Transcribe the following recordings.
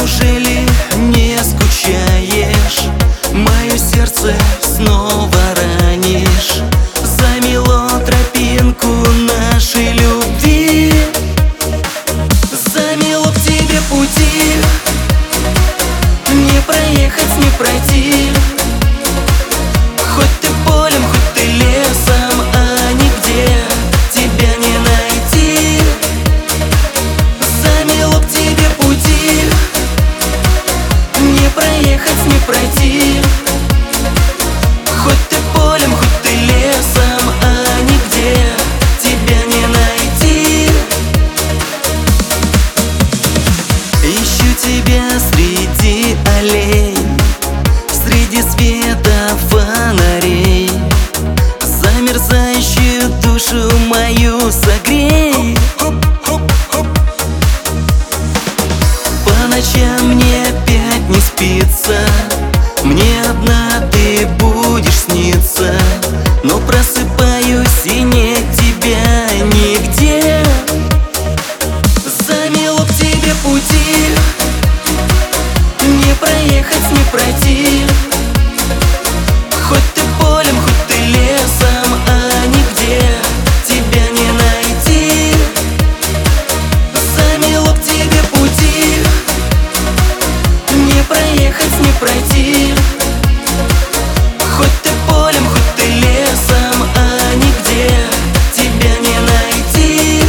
Неужели не скучаешь? Мое сердце снова ранишь. Замело тропинку нашей любви, замело к тебе пути. Не проехать, не пройти. Хоть ты полем, хоть ты лесом, а нигде тебя не найти. Замело к тебе пути. Не проехать, не пройти. Хоть ты полем, хоть ты лесом, а нигде тебя не найти. Ищу тебя среди аллей, среди света фонарей. Замерзающую душу мою согрей. По ночам мне опять не спится, мне одна ты будешь сниться. Но просыпаюсь и нет тебя нигде. Замело к тебе пути. Не проехать, не пройти. Хоть ты полем, хоть ты лесом, а нигде тебя не найти. Замело к тебе пути. Не проехать, не пройти. Хоть ты полем, хоть ты лесом, а нигде тебя не найти.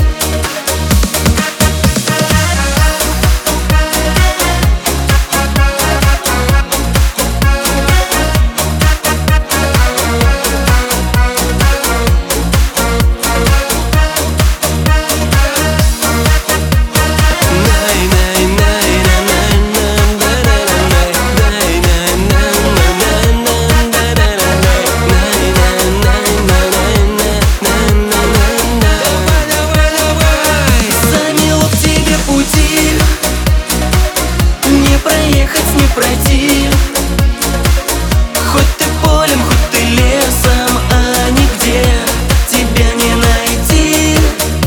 Не проехать, не пройти. Хоть ты полем, хоть ты лесом, а нигде тебя не найти.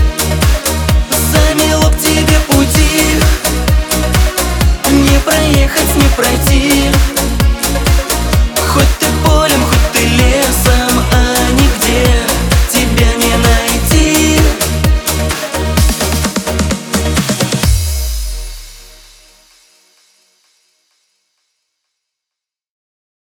Замело к тебе пути. Не проехать, не пройти.